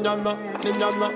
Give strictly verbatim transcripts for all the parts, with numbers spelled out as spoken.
меня на, меня на,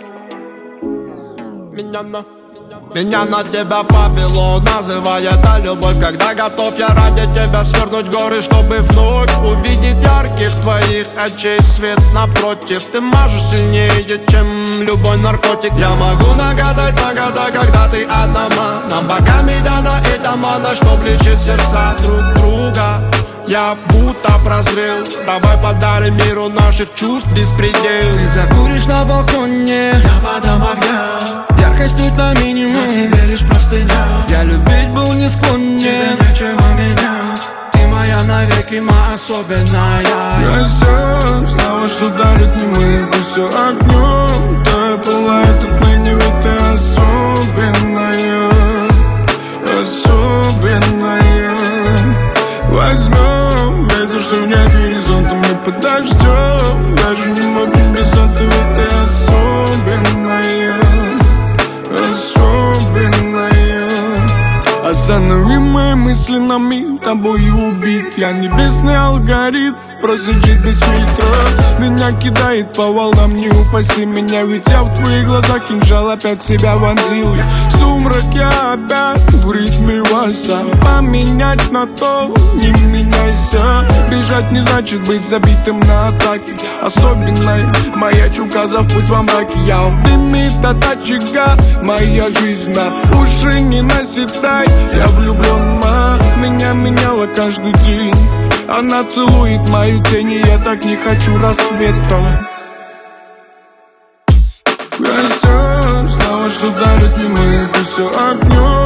меня на. Меня на тебя повело, называя это любовь. Когда готов я ради тебя свернуть горы, чтобы вновь увидеть ярких твоих очей свет напротив. Ты мажешь сильнее, чем любой наркотик. Я могу нагадать на года, когда ты одна. Нам богами дана и домана, что влечет сердца друг друга. Я будто прозрел, давай подарим миру наших чувств беспредел. Ты закуришь на балконе, я подам огня. Яркость тут на минимум, на тебе лишь простыня. Я любить был не склонен, тебе нечего менять. Ты моя навеки, моя особенная. Я все знала, что дарит не мы, ты все огнем. Да пылает отныне, ведь ты особенная, особенная. Возьмем ветер, что в небе горизонтом мы подождем. Даже не могу без этого, ведь ты особенная, особенная. Останови мои мысли на миг, тобой убит. Я небесный алгоритм, просит жить без фильтра. Меня кидает по волнам, не упаси меня. Ведь я в твоих глазах кинжал опять себя вонзил. Я в сумраке опять в ритме вальса. Поменять на то, не меняйся. Бежать не значит быть забитым на атаке. Особенная моя чука за путь во мраке. Я в дыме от очага, моя жизнь на уши не наседай. Я влюблен, ма, меня меняла каждый день. Она целует мою тень, и я так не хочу рассвета. Я все знала, что дарит не мы, ты все огнем.